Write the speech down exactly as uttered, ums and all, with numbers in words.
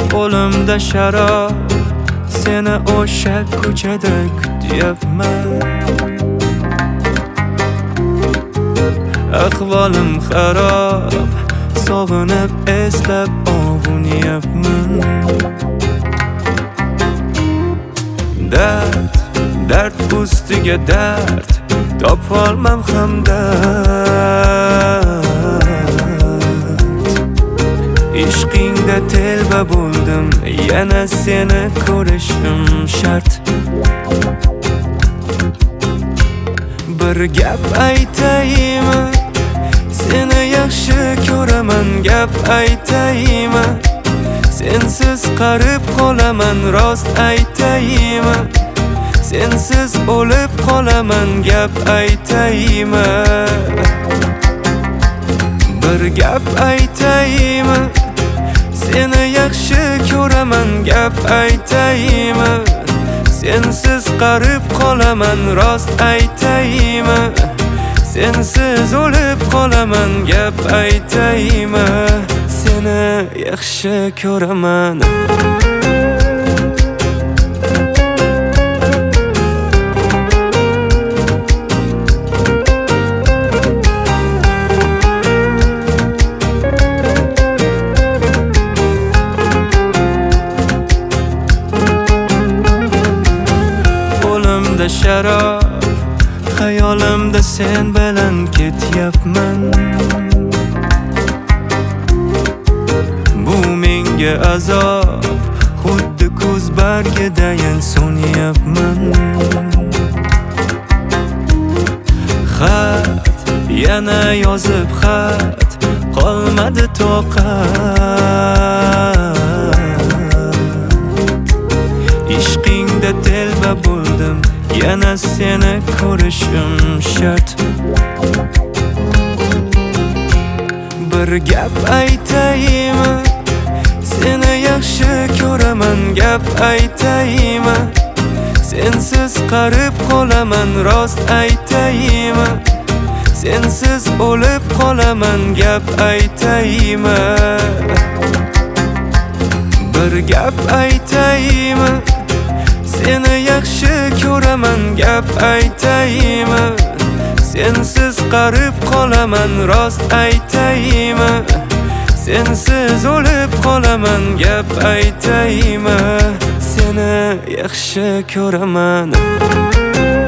Qo'limda sharob, seni o'sha ko'chada kutyapman. Ahvolim xarob, sog'inib eslab ovunyapman. Dard, dard ustiga dard, topolmam hamdard. Ishqingda telba bo'ldim, yana seni ko'rishim shart. Bir gap aytaymi, seni yaxshi ko'raman. Gap aytaymi, sensiz qarib qolaman. Rost aytaymi, sensiz o'lib qolaman. Gap aytaymi, bir gap aytaymi, seni yaxshi ko'raman. Gap aytaymi, sensiz qarib qolaman. Rost aytaymi, sensiz o'lib qolaman. Gap aytaymi, seni yaxshi ko'raman. Qo'limda sharob, xayolimda sen bilan ketyapman. Bu menga azob, xuddi kuz bargidayin so'nyapman. Xat, yana yozib xat, qolmadi toqat. Ishqingda telba bo'ldim, yana seni ko'rishim shart. Bir gap aytaymi, seni yaxshi ko'raman. Gap aytaymi, sensiz qarib qolaman. Rost aytaymi, sensiz o'lib qolaman. Gap aytaymi, bir gap aytaymi, seni yaxshi ko'raman. Gap aytaymi, sensiz qarib qolaman. Rost aytaymi, sensiz o'lib qolaman. Gap aytaymi, seni yaxshi ko'raman.